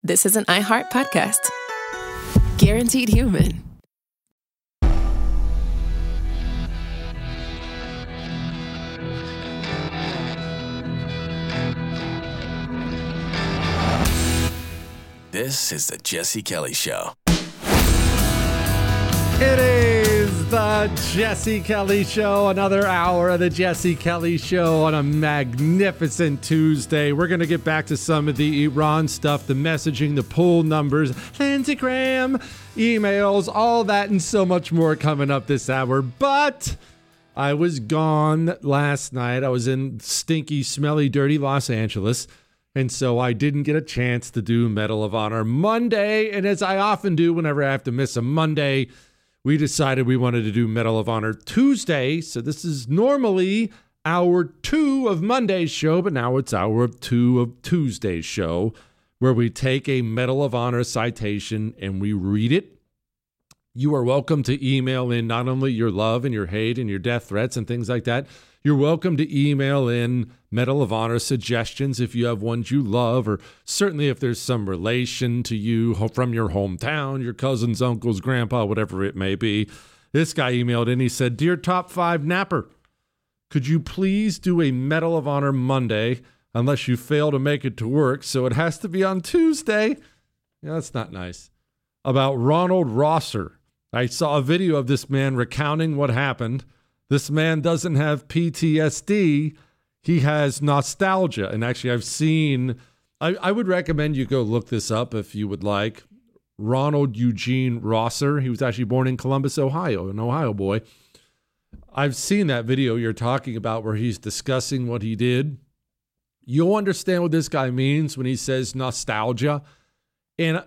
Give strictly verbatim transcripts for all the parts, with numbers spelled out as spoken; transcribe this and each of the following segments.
this is an iHeart podcast. Guaranteed Human. This is the Jesse Kelly Show. It is the Jesse Kelly Show, another hour of the Jesse Kelly Show on a magnificent Tuesday. We're going to get back to some of the Iran stuff, the messaging, the poll numbers, Lindsey Graham, emails, all that and so much more coming up this hour. But I was gone last night. I was in stinky, smelly, dirty Los Angeles. And so I didn't get a chance to do Medal of Honor Monday. And as I often do whenever I have to miss a Monday, we decided we wanted to do Medal of Honor Tuesday. So this is normally hour two of Monday's show, but now it's hour two of Tuesday's show, where we take a Medal of Honor citation and we read it. You are welcome to email in not only your love and your hate and your death threats and things like that. You're welcome to email in Medal of Honor suggestions if you have ones you love, or certainly if there's some relation to you from your hometown, your cousins, uncles, grandpa, whatever it may be. This guy emailed in, he said, "Dear Top five Napper, could you please do a Medal of Honor Monday unless you fail to make it to work, so it has to be on Tuesday?" Yeah, that's not nice. About Ronald Rosser. I saw a video of this man recounting what happened. This man doesn't have P T S D. He has nostalgia. And actually, I've seen, I, I would recommend you go look this up if you would like. Ronald Eugene Rosser. He was actually born in Columbus, Ohio, an Ohio boy. I've seen that video you're talking about where he's discussing what he did. You'll understand what this guy means when he says nostalgia. And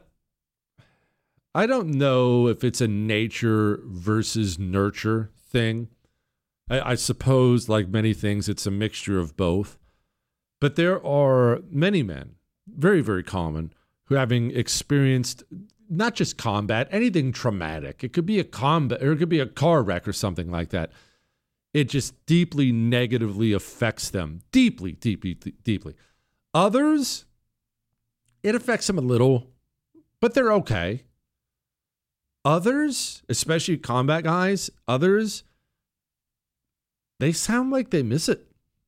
I don't know if it's a nature versus nurture thing. I, I suppose, like many things, it's a mixture of both. But there are many men, very, very common, who having experienced not just combat, anything traumatic. It could be a combat, or it could be a car wreck or something like that. It just deeply negatively affects them. Deeply, deeply, deeply. Others, it affects them a little, but they're okay. Others, especially combat guys, others, they sound like they miss it.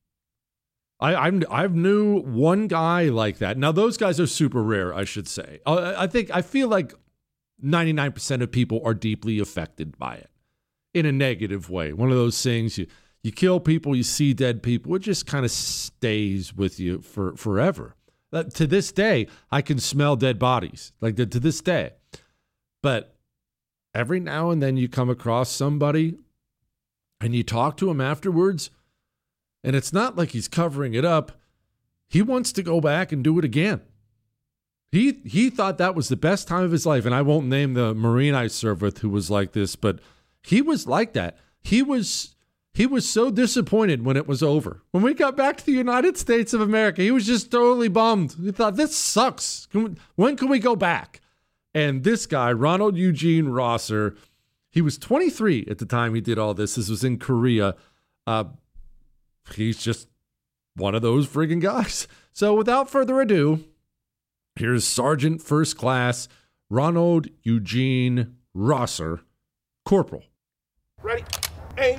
I I'm, I've knew one guy like that. Now, those guys are super rare, I should say. I, I think, I feel like ninety-nine percent of people are deeply affected by it in a negative way. One of those things, you, you kill people, you see dead people, it just kind of stays with you for forever. Uh, to this day, I can smell dead bodies, like to this day. But every now and then you come across somebody and you talk to him afterwards, and it's not like he's covering it up. He wants to go back and do it again. He he thought that was the best time of his life, and I won't name the Marine I served with who was like this, but he was like that. He was he was so disappointed when it was over. When we got back to the United States of America, he was just totally bummed. He thought, this sucks. Can we, when can we go back? And this guy, Ronald Eugene Rosser, he was twenty-three at the time he did all this. This was in Korea. Uh, he's just one of those friggin' guys. So without further ado, here's Sergeant First Class Ronald Eugene Rosser, Corporal. Ready, aim,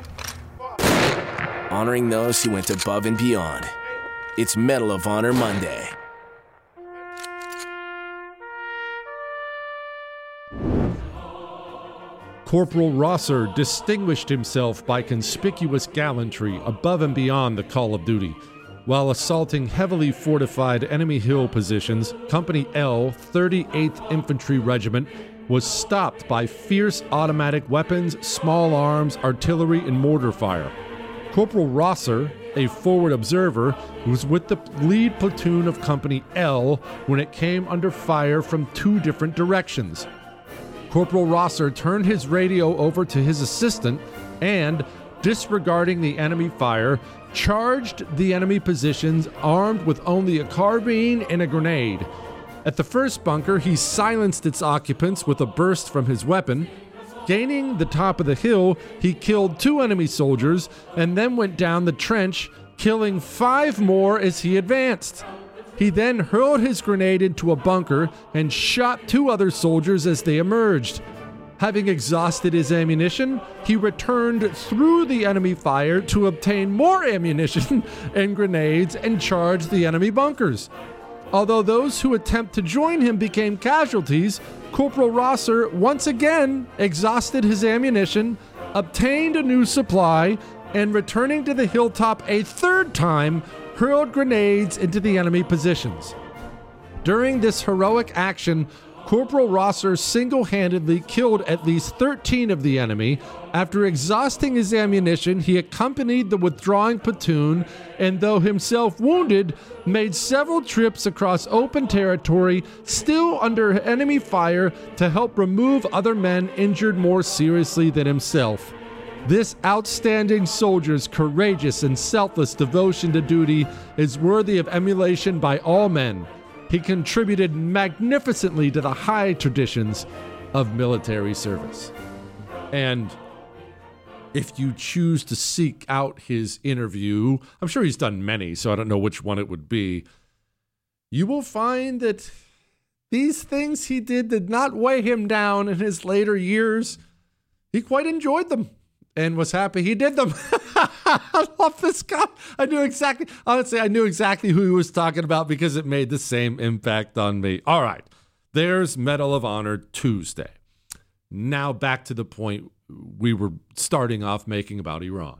fire. Honoring those who went above and beyond. It's Medal of Honor Monday. Corporal Rosser distinguished himself by conspicuous gallantry above and beyond the call of duty. While assaulting heavily fortified enemy hill positions, Company L, thirty-eighth Infantry Regiment, was stopped by fierce automatic weapons, small arms, artillery, and mortar fire. Corporal Rosser, a forward observer, was with the lead platoon of Company L when it came under fire from two different directions. Corporal Rosser turned his radio over to his assistant and, disregarding the enemy fire, charged the enemy positions armed with only a carbine and a grenade. At the first bunker, he silenced its occupants with a burst from his weapon. Gaining the top of the hill, he killed two enemy soldiers and then went down the trench, killing five more as he advanced. He then hurled his grenade into a bunker and shot two other soldiers as they emerged. Having exhausted his ammunition, he returned through the enemy fire to obtain more ammunition and grenades and charge the enemy bunkers. Although those who attempt to join him became casualties, Corporal Rosser once again exhausted his ammunition, obtained a new supply, and returning to the hilltop a third time, hurled grenades into the enemy positions. During this heroic action, Corporal Rosser single-handedly killed at least thirteen of the enemy. After exhausting his ammunition, he accompanied the withdrawing platoon and, though himself wounded, made several trips across open territory, still under enemy fire, to help remove other men injured more seriously than himself. This outstanding soldier's courageous and selfless devotion to duty is worthy of emulation by all men. He contributed magnificently to the high traditions of military service. And if you choose to seek out his interview, I'm sure he's done many, so I don't know which one it would be, you will find that these things he did did not weigh him down in his later years. He quite enjoyed them and was happy he did them. I love this guy. I knew exactly, honestly, I knew exactly who he was talking about because it made the same impact on me. All right, there's Medal of Honor Tuesday. Now back to the point we were starting off making about Iran.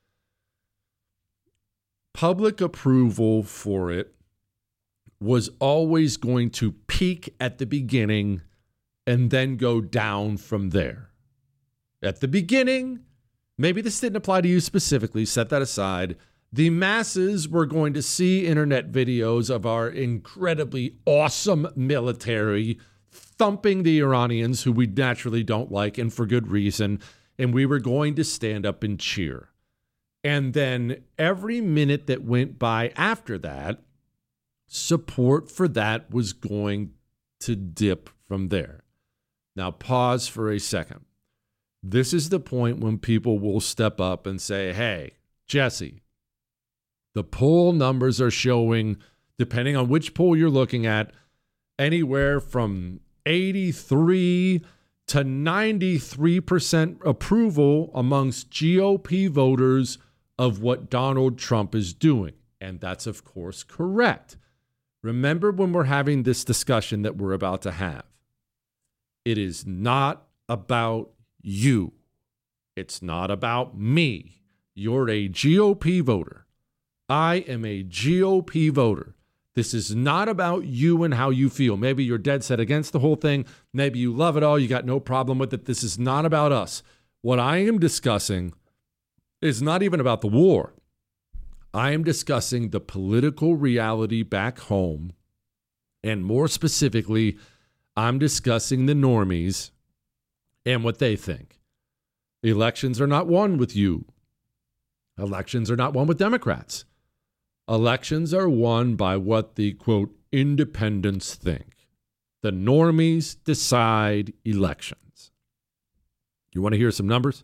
Public approval for it was always going to peak at the beginning and then go down from there. At the beginning, maybe this didn't apply to you specifically, set that aside. The masses were going to see internet videos of our incredibly awesome military thumping the Iranians, who we naturally don't like, and for good reason, and we were going to stand up and cheer. And then every minute that went by after that, support for that was going to dip from there. Now pause for a second. This is the point when people will step up and say, hey, Jesse, the poll numbers are showing, depending on which poll you're looking at, anywhere from eighty-three to ninety-three percent approval amongst G O P voters of what Donald Trump is doing. And that's, of course, correct. Remember when we're having this discussion that we're about to have, it is not about you. It's not about me. You're a G O P voter. I am a G O P voter. This is not about you and how you feel. Maybe you're dead set against the whole thing. Maybe you love it all. You got no problem with it. This is not about us. What I am discussing is not even about the war. I am discussing the political reality back home. And more specifically, I'm discussing the normies and what they think. Elections are not won with you. Elections are not won with Democrats. Elections are won by what the, quote, independents think. The normies decide elections. You want to hear some numbers?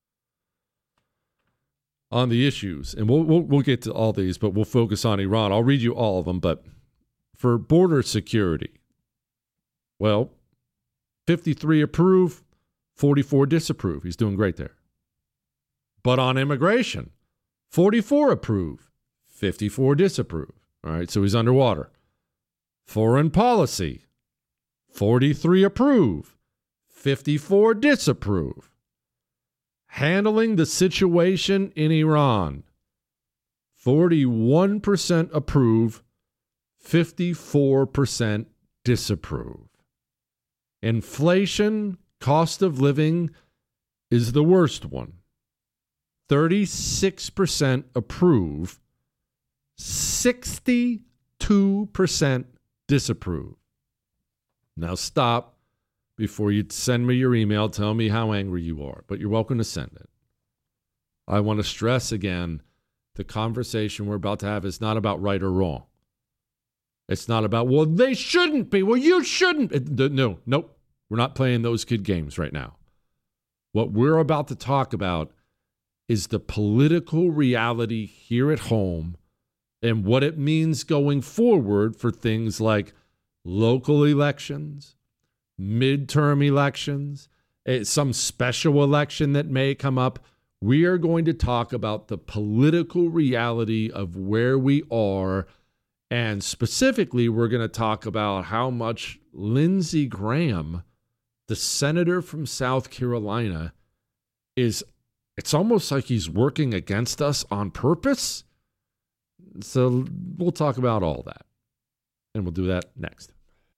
On the issues, and we'll, we'll, we'll get to all these, but we'll focus on Iran. I'll read you all of them, but for border security, well, fifty-three approve, forty-four disapprove. He's doing great there. But on immigration, forty-four approve, fifty-four disapprove. All right, so he's underwater. Foreign policy, forty-three approve, fifty-four disapprove. Handling the situation in Iran, forty-one percent approve, fifty-four percent disapprove. Inflation, cost of living is the worst one. thirty-six percent approve, sixty-two percent disapprove. Now stop before you send me your email. Tell me how angry you are, but you're welcome to send it. I want to stress again, the conversation we're about to have is not about right or wrong. It's not about, well, they shouldn't be. Well, you shouldn't. It, no, nope. We're not playing those kid games right now. What we're about to talk about is the political reality here at home and what it means going forward for things like local elections, midterm elections, some special election that may come up. We are going to talk about the political reality of where we are. And specifically, we're going to talk about how much Lindsey Graham, the senator from South Carolina, is, it's almost like he's working against us on purpose. So we'll talk about all that. And we'll do that next.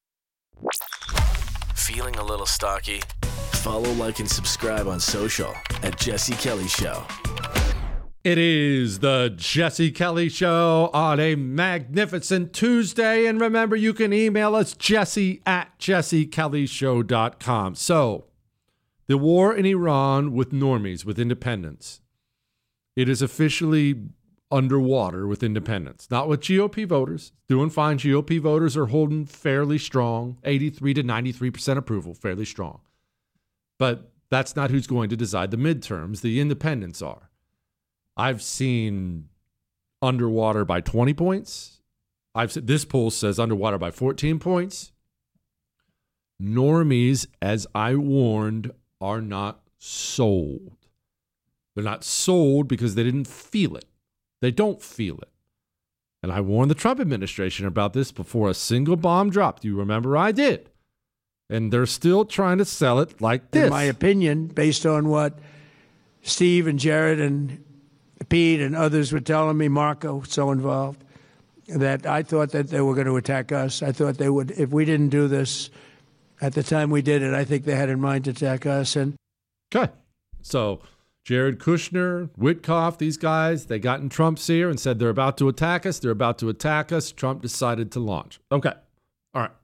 Feeling a little stocky? Follow, like, and subscribe on social at Jesse Kelly Show. It is the Jesse Kelly Show on a magnificent Tuesday. And remember, you can email us, jesse at jesse kelly show dot com. So, the war in Iran with normies, with independents, it is officially underwater with independents. Not with G O P voters. Doing fine. G O P voters are holding fairly strong, eighty-three to ninety-three percent approval, fairly strong. But that's not who's going to decide the midterms. The independents are. I've seen underwater by twenty points. I've said this poll says underwater by fourteen points. Normies, as I warned, are not sold. They're not sold because they didn't feel it. They don't feel it. And I warned the Trump administration about this before a single bomb dropped. You remember I did. And they're still trying to sell it like this. In my opinion, based on what Steve and Jared and Pete and others were telling me, Marco, so involved, that I thought that they were going to attack us. I thought they would, if we didn't do this at the time we did it, I think they had in mind to attack us. And okay. So Jared Kushner, Witkoff, these guys, they got in Trump's ear and said they're about to attack us. They're about to attack us. Trump decided to launch. Okay. All right.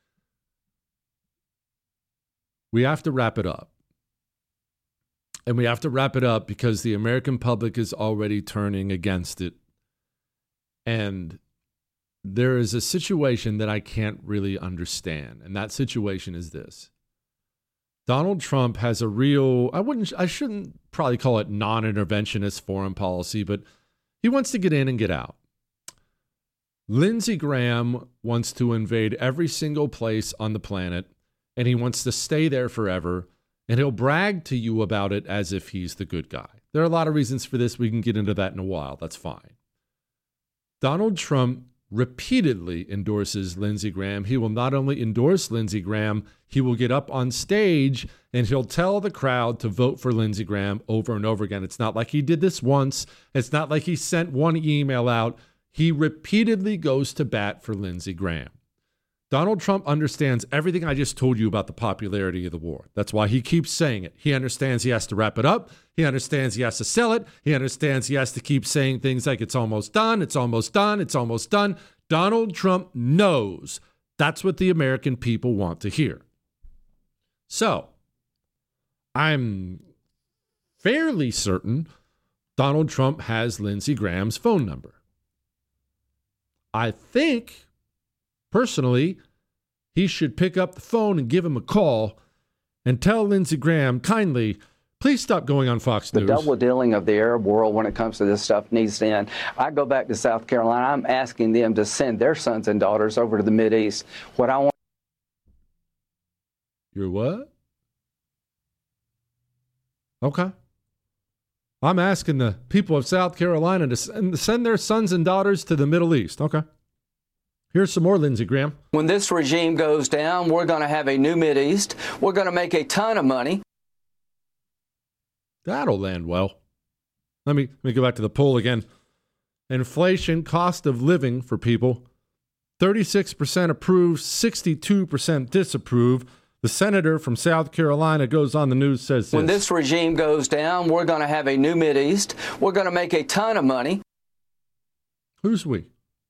We have to wrap it up. And we have to wrap it up because the American public is already turning against it. And there is a situation that I can't really understand. And that situation is this. Donald Trump has a real, I wouldn't, I shouldn't probably call it non-interventionist foreign policy, but he wants to get in and get out. Lindsey Graham wants to invade every single place on the planet, and he wants to stay there forever. And he'll brag to you about it as if he's the good guy. There are a lot of reasons for this. We can get into that in a while. That's fine. Donald Trump repeatedly endorses Lindsey Graham. He will not only endorse Lindsey Graham, he will get up on stage and he'll tell the crowd to vote for Lindsey Graham over and over again. It's not like he did this once. It's not like he sent one email out. He repeatedly goes to bat for Lindsey Graham. Donald Trump understands everything I just told you about the popularity of the war. That's why he keeps saying it. He understands he has to wrap it up. He understands he has to sell it. He understands he has to keep saying things like it's almost done, it's almost done, it's almost done. Donald Trump knows that's what the American people want to hear. So, I'm fairly certain Donald Trump has Lindsey Graham's phone number. I think, personally, he should pick up the phone and give him a call and tell Lindsey Graham kindly, please stop going on Fox News. The double dealing of the Arab world when it comes to this stuff needs to end. I go back to South Carolina. I'm asking them to send their sons and daughters over to the Mideast. What I want. You're what? Okay. I'm asking the people of South Carolina to send their sons and daughters to the Middle East. Okay. Here's some more Lindsey Graham. When this regime goes down, we're going to have a new Mideast. We're going to make a ton of money. That'll land well. Let me, let me go back to the poll again. Inflation, cost of living for people, thirty-six percent approve, sixty-two percent disapprove. The senator from South Carolina goes on the news, says this. When this regime goes down, we're going to have a new Mideast. We're going to make a ton of money. Who's we?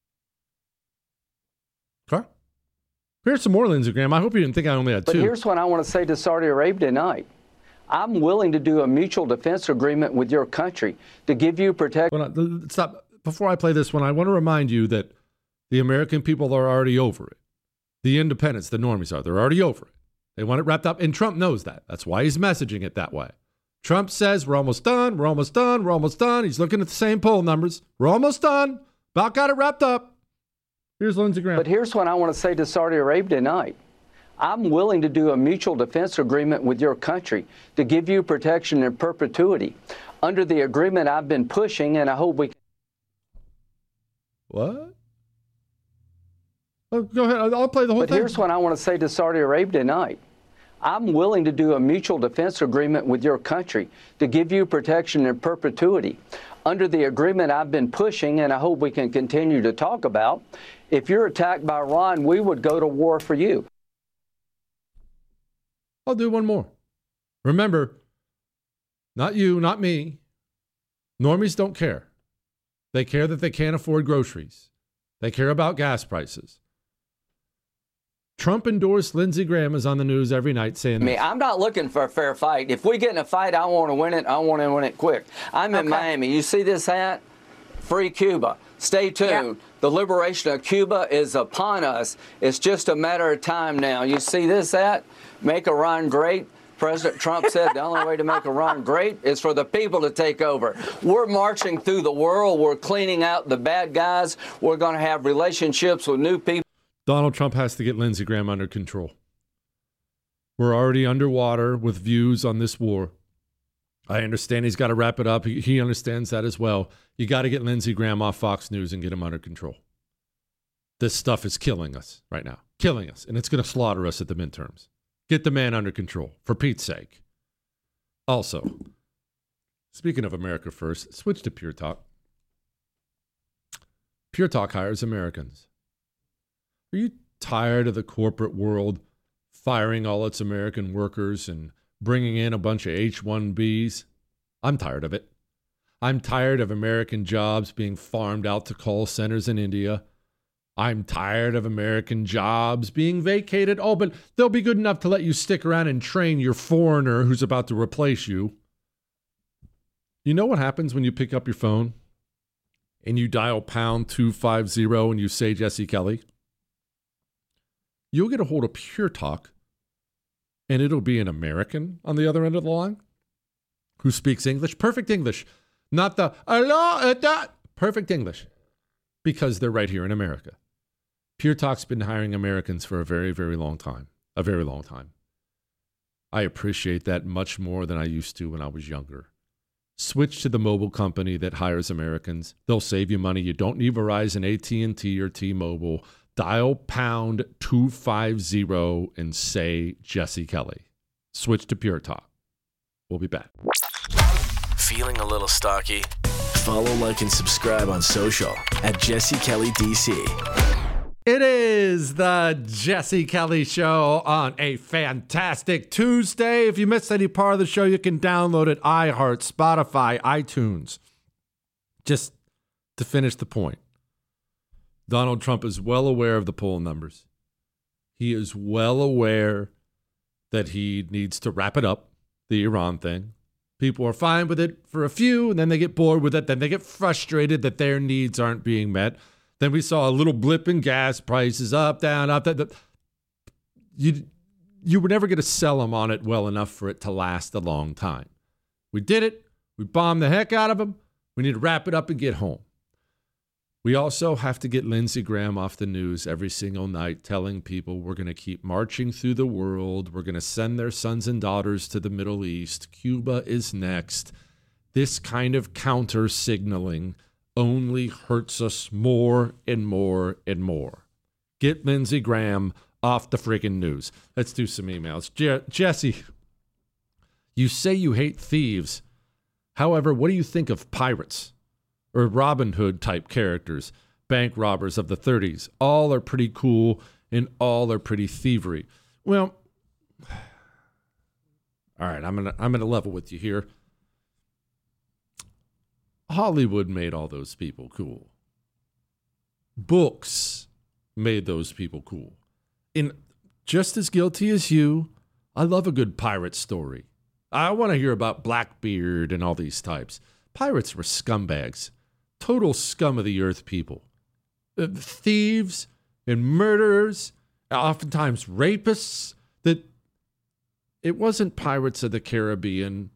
Okay. Here's some more Lindsey Graham. I hope you didn't think I only had two. But here's what I want to say to Saudi Arabia tonight. I'm willing to do a mutual defense agreement with your country to give you protection. Well, stop. Before I play this one, I want to remind you that the American people are already over it. The independents, the normies are. They're already over it. They want it wrapped up, and Trump knows that. That's why he's messaging it that way. Trump says, we're almost done, we're almost done, we're almost done. He's looking at the same poll numbers. We're almost done, About got it wrapped up. Here's Lindsey Graham. But here's what I want to say to Saudi Arabia tonight. I'm willing to do a mutual defense agreement with your country to give you protection in perpetuity. Under the agreement I've been pushing, and I hope we can. What? Oh, go ahead. I'll play the whole but thing. But here's what I want to say to Saudi Arabia tonight. I'm willing to do a mutual defense agreement with your country to give you protection in perpetuity. Under the agreement I've been pushing, and I hope we can continue to talk about, if you're attacked by Iran, we would go to war for you. I'll do one more. Remember, not you, not me. Normies don't care. They care that they can't afford groceries. They care about gas prices. Trump endorsed Lindsey Graham is on the news every night saying, I mean, I'm not looking for a fair fight. If we get in a fight, I want to win it. I want to win it quick. I'm in okay. Miami. You see this hat? Free Cuba. Stay tuned. Yep. The liberation of Cuba is upon us. It's just a matter of time now. You see this hat? Make Iran great. President Trump said the only way to make Iran great is for the people to take over. We're marching through the world. We're cleaning out the bad guys. We're going to have relationships with new people. Donald Trump has to get Lindsey Graham under control. We're already underwater with views on this war. I understand he's got to wrap it up. He, he understands that as well. You got to get Lindsey Graham off Fox News and get him under control. This stuff is killing us right now. Killing us. And it's going to slaughter us at the midterms. Get the man under control, for Pete's sake. Also, speaking of America First, switch to Pure Talk. Pure Talk hires Americans. Are you tired of the corporate world firing all its American workers and bringing in a bunch of H one Bs? I'm tired of it. I'm tired of American jobs being farmed out to call centers in India. I'm tired of American jobs being vacated. Oh, but they'll be good enough to let you stick around and train your foreigner who's about to replace you. You know what happens when you pick up your phone and you dial pound two five zero and you say Jesse Kelly? You'll get a hold of Pure Talk, and it'll be an American on the other end of the line who speaks English. Perfect English. Not the, hello, that. Perfect English. Because they're right here in America. Pure Talk's been hiring Americans for a very, very long time. A very long time. I appreciate that much more than I used to when I was younger. Switch to the mobile company that hires Americans. They'll save you money. You don't need Verizon, A T and T, or T-Mobile. Dial pound two five zero and say Jesse Kelly. Switch to Pure Talk. We'll be back. Feeling a little stocky? Follow, like, and subscribe on social at Jesse Kelly D C. It is the Jesse Kelly Show on a fantastic Tuesday. If you missed any part of the show, you can download it, iHeart, Spotify, iTunes. Just to finish the point, Donald Trump is well aware of the poll numbers. He is well aware that he needs to wrap it up, the Iran thing. People are fine with it for a few, and then they get bored with it. Then they get frustrated that their needs aren't being met. Then we saw a little blip in gas prices, up, down, up. That, that. You, you were never going to sell them on it well enough for it to last a long time. We did it. We bombed the heck out of them. We need to wrap it up and get home. We also have to get Lindsey Graham off the news every single night telling people we're going to keep marching through the world. We're going to send their sons and daughters to the Middle East. Cuba is next. This kind of counter signaling only hurts us more and more and more. Get Lindsey Graham off the freaking news. Let's do some emails. Je- Jesse, you say you hate thieves. However, what do you think of pirates or Robin Hood type characters, bank robbers of the thirties? All are pretty cool and all are pretty thievery. Well, all right, I'm gonna I'm gonna level with you here. Hollywood made all those people cool. Books made those people cool. And just as guilty as you, I love a good pirate story. I want to hear about Blackbeard and all these types. Pirates were scumbags. Total scum of the earth people. Uh, thieves and murderers, oftentimes rapists. That it wasn't Pirates of the Caribbean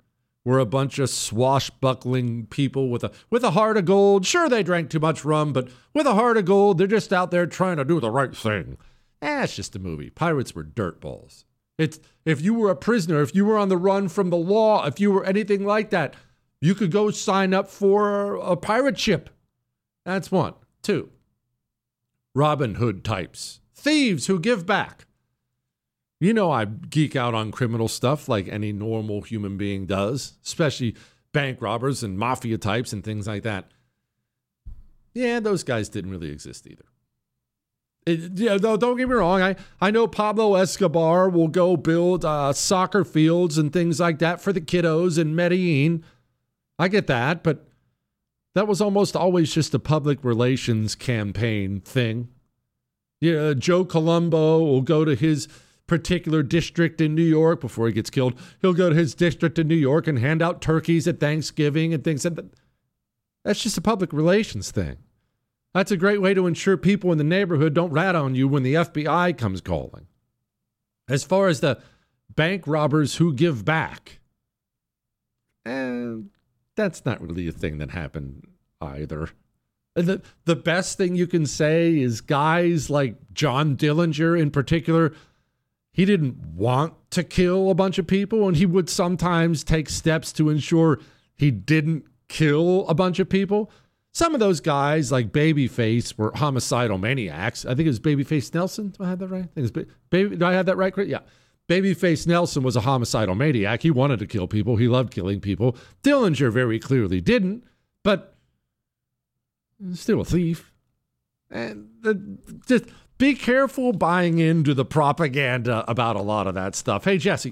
were a bunch of swashbuckling people with a with a heart of gold. Sure, they drank too much rum, but with a heart of gold, they're just out there trying to do the right thing. Eh, it's just a movie. Pirates were dirtballs. It's if you were a prisoner, if you were on the run from the law, if you were anything like that, you could go sign up for a pirate ship. That's one. Two, Robin Hood types. Thieves who give back. You know I geek out on criminal stuff like any normal human being does, especially bank robbers and mafia types and things like that. Yeah, those guys didn't really exist either. It, yeah, no, don't get me wrong. I, I know Pablo Escobar will go build uh, soccer fields and things like that for the kiddos in Medellin. I get that, but that was almost always just a public relations campaign thing. Yeah, Joe Colombo will go to his particular district in New York before he gets killed. He'll go to his district in New York and hand out turkeys at Thanksgiving and things like that. That's just a public relations thing. That's a great way to ensure people in the neighborhood don't rat on you when the F B I comes calling. As far as the bank robbers who give back, eh, that's not really a thing that happened either. The, the best thing you can say is guys like John Dillinger in particular, he didn't want to kill a bunch of people, and he would sometimes take steps to ensure he didn't kill a bunch of people. Some of those guys, like Babyface, were homicidal maniacs. I think it was Babyface Nelson. Do I have that right? I think it was ba- Baby, do I have that right? Yeah. Babyface Nelson was a homicidal maniac. He wanted to kill people. He loved killing people. Dillinger very clearly didn't, but still a thief. And the, just be careful buying into the propaganda about a lot of that stuff. Hey, Jesse.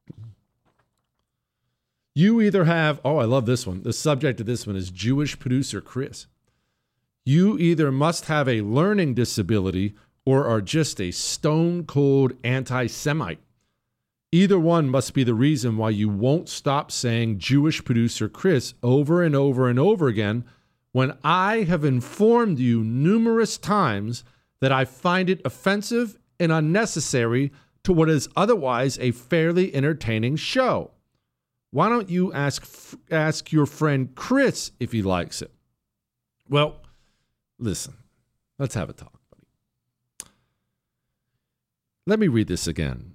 You either have, oh, I love this one. The subject of this one is Jewish producer Chris. You either must have a learning disability or are just a stone-cold anti-Semite. Either one must be the reason why you won't stop saying Jewish producer Chris over and over and over again when I have informed you numerous times that I find it offensive and unnecessary to what is otherwise a fairly entertaining show. Why don't you ask ask your friend Chris if he likes it? Well, listen, let's have a talk, buddy. Let me read this again.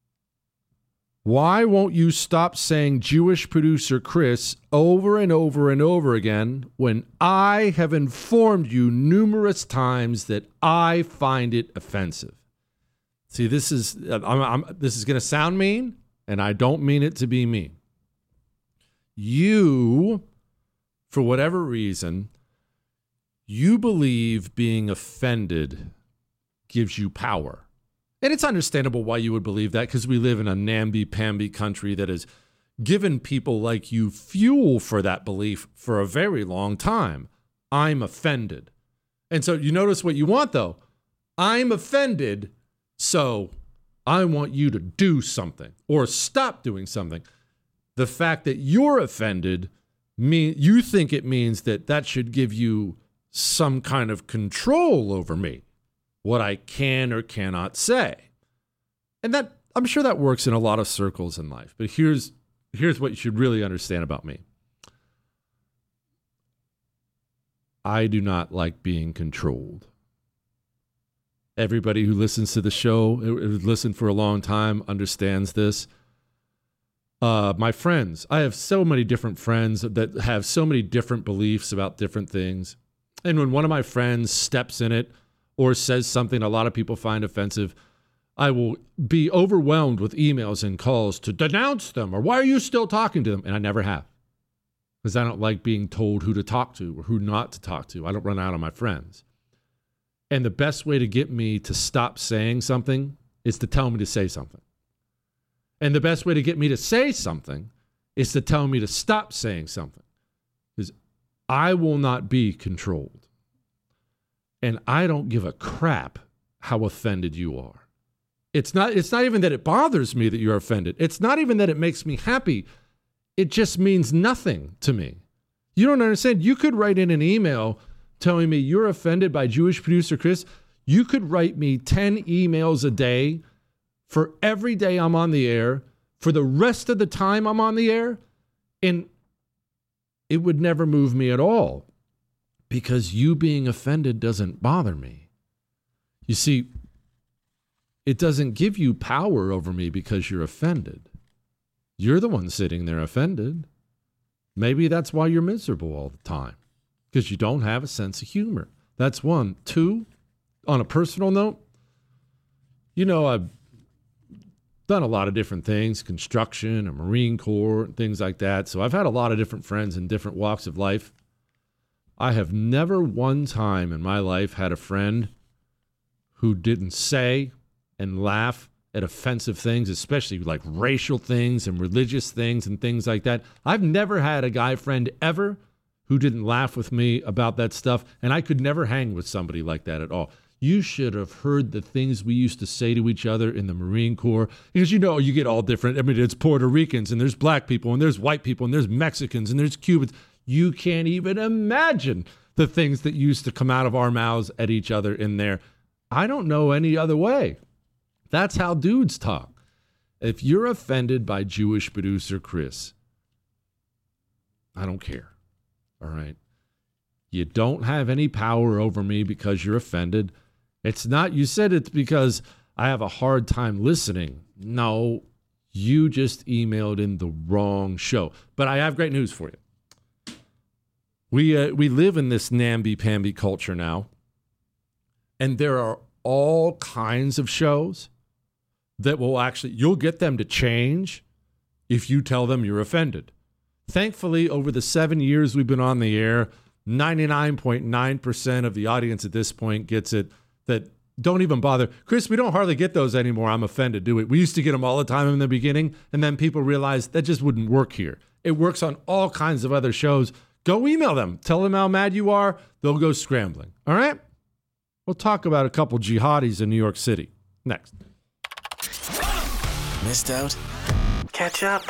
Why won't you stop saying Jewish producer Chris over and over and over again when I have informed you numerous times that I find it offensive? See, this is I'm, I'm, this is going to sound mean, and I don't mean it to be mean. You, for whatever reason, you believe being offended gives you power. And it's understandable why you would believe that, because we live in a namby-pamby country that has given people like you fuel for that belief for a very long time. I'm offended. And so you notice what you want, though. I'm offended, so I want you to do something or stop doing something. The fact that you're offended, mean you think it means that that should give you some kind of control over me, what I can or cannot say. And that I'm sure that works in a lot of circles in life. But here's here's what you should really understand about me. I do not like being controlled. Everybody who listens to the show, who's listened for a long time, understands this. Uh, my friends, I have so many different friends that have so many different beliefs about different things. And when one of my friends steps in it or says something a lot of people find offensive, I will be overwhelmed with emails and calls to denounce them or why are you still talking to them? And I never have, because I don't like being told who to talk to or who not to talk to. I don't run out on my friends. And the best way to get me to stop saying something is to tell me to say something. And the best way to get me to say something is to tell me to stop saying something. Because I will not be controlled. And I don't give a crap how offended you are. It's not, it's not even that it bothers me that you're offended. It's not even that it makes me happy. It just means nothing to me. You don't understand. You could write in an email telling me you're offended by Jewish producer Chris. You could write me ten emails a day for every day I'm on the air, for the rest of the time I'm on the air, And it would never move me at all because you being offended doesn't bother me. You see, it doesn't give you power over me because you're offended. You're the one sitting there offended. Maybe that's why you're miserable all the time, because you don't have a sense of humor. That's one. Two, on a personal note, you know, I've done a lot of different things, construction, a Marine Corps, things like that. So I've had a lot of different friends in different walks of life. I have never one time in my life had a friend who didn't say and laugh at offensive things, especially like racial things and religious things and things like that. I've never had a guy friend ever who didn't laugh with me about that stuff, and I could never hang with somebody like that at all. You should have heard the things we used to say to each other in the Marine Corps, because you know you get all different. I mean, it's Puerto Ricans, and there's black people, and there's white people, and there's Mexicans, and there's Cubans. You can't even imagine the things that used to come out of our mouths at each other in there. I don't know any other way. That's how dudes talk. If you're offended by Jewish producer Chris, I don't care. All right. You don't have any power over me because you're offended. It's not, you said it's because I have a hard time listening. No, you just emailed in the wrong show. But I have great news for you. We uh, we live in this namby-pamby culture now, and there are all kinds of shows that will actually, you'll get them to change if you tell them you're offended. Thankfully, over the seven years we've been on the air, ninety-nine point nine percent of the audience at this point gets it, that don't even bother. Chris, we don't hardly get those anymore. I'm offended, do we? We used to get them all the time in the beginning, and then people realized that just wouldn't work here. It works on all kinds of other shows. Go email them. Tell them how mad you are. They'll go scrambling. All right? We'll talk about a couple jihadis in New York City next. Missed out? Catch up.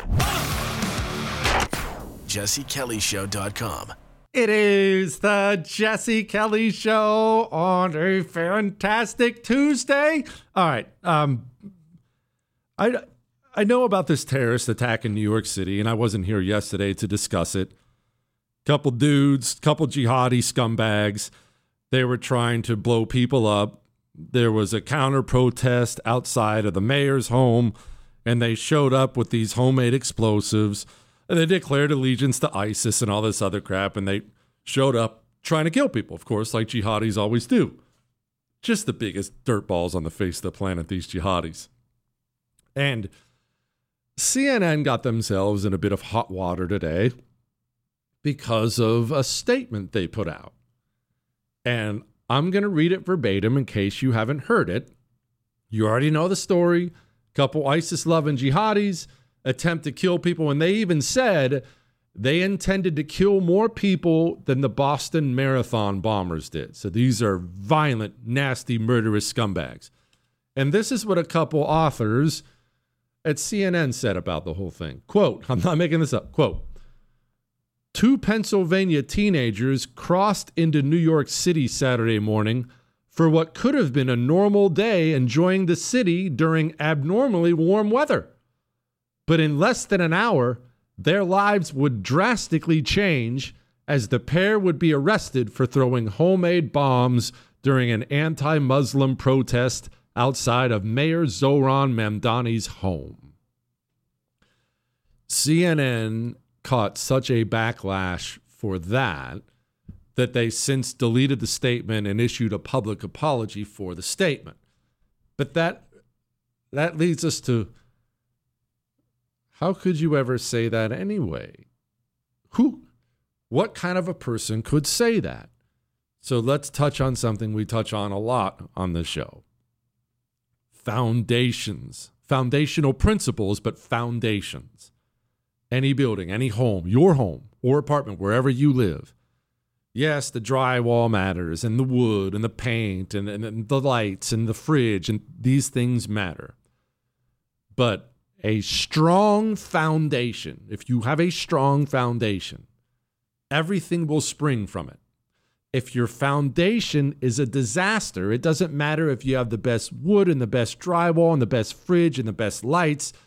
Jesse Kelly Show dot com. It is the Jesse Kelly Show on a fantastic Tuesday. All right. Um, I, I know about this terrorist attack in New York City, and I wasn't here yesterday to discuss it. Couple dudes, couple jihadi scumbags. They were trying to blow people up. There was a counter protest outside of the mayor's home, and they showed up with these homemade explosives. And they declared allegiance to ISIS and all this other crap, and they showed up trying to kill people, of course, like jihadis always do. Just the biggest dirtballs on the face of the planet, these jihadis. And C N N got themselves in a bit of hot water today because of a statement they put out. And I'm going to read it verbatim in case you haven't heard it. You already know the story. Couple ISIS-loving jihadis attempt to kill people, and they even said they intended to kill more people than the Boston Marathon bombers did. So these are violent, nasty, murderous scumbags. And this is what a couple authors at C N N said about the whole thing. Quote, I'm not making this up, quote, two Pennsylvania teenagers crossed into New York City Saturday morning for what could have been a normal day enjoying the city during abnormally warm weather. But in less than an hour, their lives would drastically change as the pair would be arrested for throwing homemade bombs during an anti-Muslim protest outside of Mayor Zohran Mamdani's home. C N N caught such a backlash for that that they since deleted the statement and issued a public apology for the statement. But that that leads us to, how could you ever say that anyway? Who, what kind of a person could say that? So let's touch on something we touch on a lot on this show. Foundations. Foundational principles, but foundations. Any building, any home, your home or apartment, wherever you live. Yes, the drywall matters, and the wood, and the paint, and, and, and the lights, and the fridge, and these things matter. But a strong foundation, if you have a strong foundation, everything will spring from it. If your foundation is a disaster, it doesn't matter if you have the best wood and the best drywall and the best fridge and the best lights.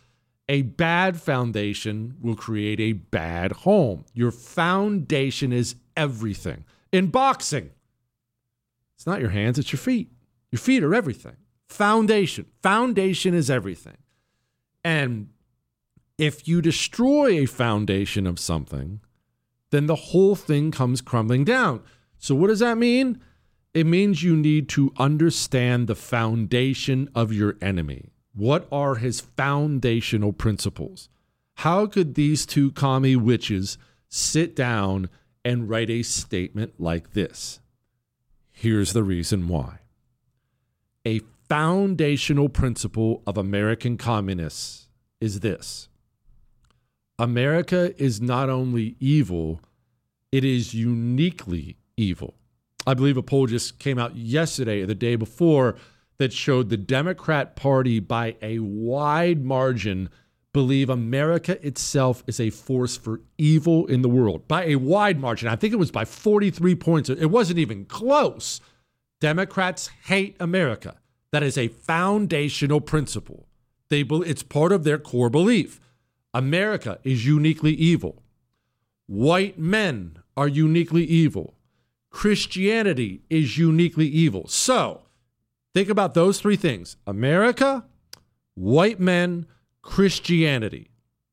A bad foundation will create a bad home. Your foundation is everything. In boxing, it's not your hands, it's your feet. Your feet are everything. Foundation. Foundation is everything. And if you destroy a foundation of something, then the whole thing comes crumbling down. So what does that mean? It means you need to understand the foundation of your enemy. What are his foundational principles? How could these two commie witches sit down and write a statement like this? Here's the reason why. A foundational principle of American communists is this. America is not only evil, it is uniquely evil. I believe a poll just came out yesterday or the day before that showed the Democrat Party by a wide margin believe America itself is a force for evil in the world. By a wide margin. I think it was by forty-three points. It wasn't even close. Democrats hate America. That is a foundational principle. They It's part of their core belief. America is uniquely evil. White men are uniquely evil. Christianity is uniquely evil. So, think about those three things. America, white men, Christianity.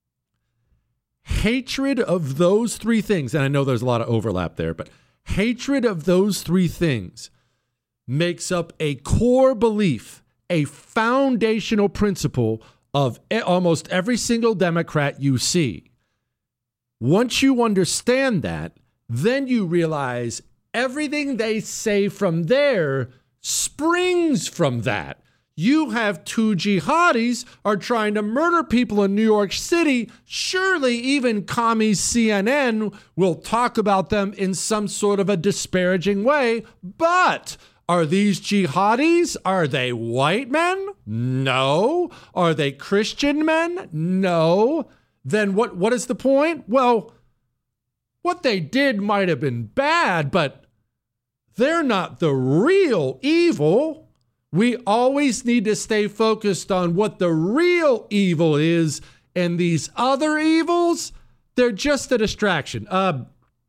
Hatred of those three things, and I know there's a lot of overlap there, but hatred of those three things makes up a core belief, a foundational principle of almost every single Democrat you see. Once you understand that, then you realize everything they say from there springs from that. You have two jihadis are trying to murder people in New York City. Surely even commie C N N will talk about them in some sort of a disparaging way. But are these jihadis? Are they white men? No. Are they Christian men? No. Then what, what is the point? Well, what they did might have been bad, but they're not the real evil. We always need to stay focused on what the real evil is, and these other evils, they're just a distraction. Uh,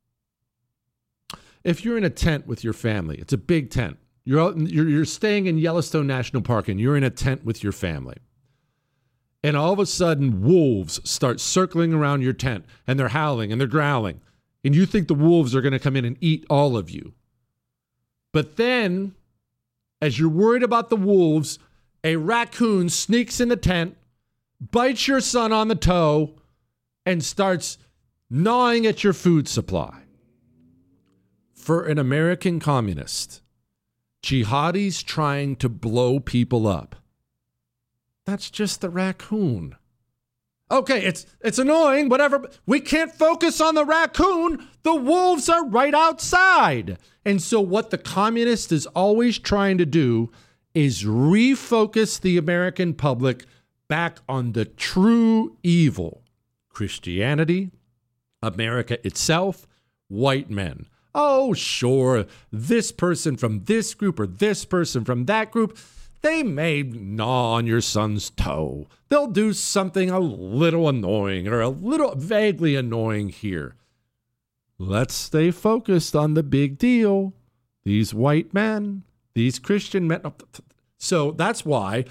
if you're in a tent with your family, it's a big tent. You're, out, you're you're staying in Yellowstone National Park, and you're in a tent with your family. And all of a sudden, wolves start circling around your tent, and they're howling, and they're growling. And you think the wolves are going to come in and eat all of you. But then, as you're worried about the wolves, a raccoon sneaks in the tent, bites your son on the toe, and starts gnawing at your food supply. For an American communist, jihadis trying to blow people up, that's just the raccoon. Okay, it's it's annoying, whatever. But we can't focus on the raccoon. The wolves are right outside. And so what the communist is always trying to do is refocus the American public back on the true evil. Christianity, America itself, white men. Oh, sure, this person from this group or this person from that group, they may gnaw on your son's toe. They'll do something a little annoying or a little vaguely annoying here. Let's stay focused on the big deal. These white men, these Christian men. So that's why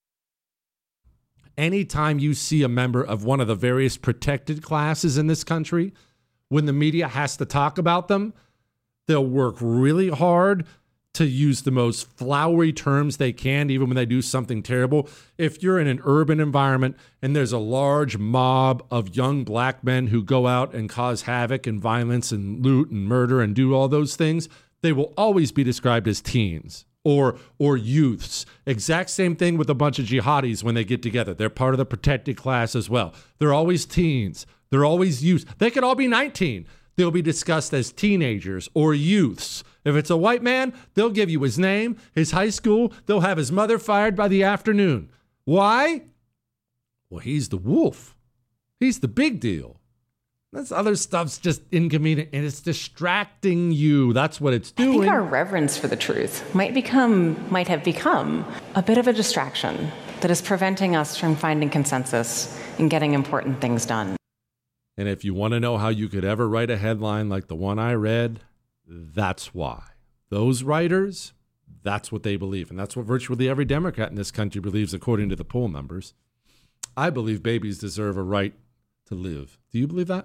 anytime you see a member of one of the various protected classes in this country, when the media has to talk about them, they'll work really hard to use the most flowery terms they can, even when they do something terrible. If you're in an urban environment and there's a large mob of young black men who go out and cause havoc and violence and loot and murder and do all those things, they will always be described as teens or or youths. Exact same thing with a bunch of jihadis when they get together. They're part of the protected class as well. They're always teens. They're always youths. They could all be nineteen. They'll be discussed as teenagers or youths. If it's a white man, they'll give you his name, his high school. They'll have his mother fired by the afternoon. Why? Well, he's the wolf. He's the big deal. This other stuff's just inconvenient, and it's distracting you. That's what it's doing. I think our reverence for the truth might become, might have become a bit of a distraction. that is preventing us from finding consensus and getting important things done. And if you want to know how you could ever write a headline like the one I read, that's why. Those writers, that's what they believe. And that's what virtually every Democrat in this country believes, according to the poll numbers. I believe babies deserve a right to live. Do you believe that?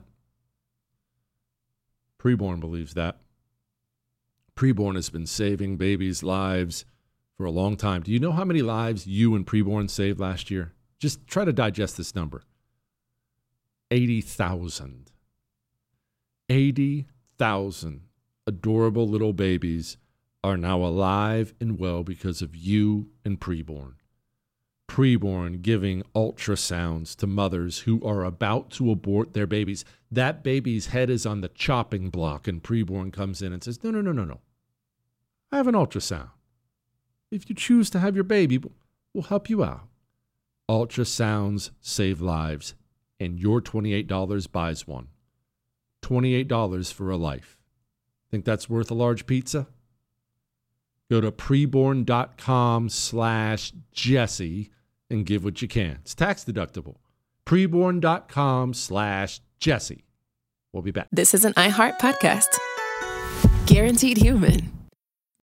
Preborn believes that. Preborn has been saving babies' lives for a long time. Do you know how many lives you and Preborn saved last year? Just try to digest this number. eighty thousand. eighty thousand adorable little babies are now alive and well because of you and Preborn. Preborn giving ultrasounds to mothers who are about to abort their babies. That baby's head is on the chopping block, and Preborn comes in and says, no, no, no, no, no. I have an ultrasound. If you choose to have your baby, we'll help you out. Ultrasounds save lives, and your twenty-eight dollars buys one. twenty-eight dollars for a life. Think that's worth a large pizza? Go to preborn.com slash Jesse and give what you can. It's tax deductible. Preborn.com slash Jesse. We'll be back. This is an iHeart podcast. Guaranteed Human.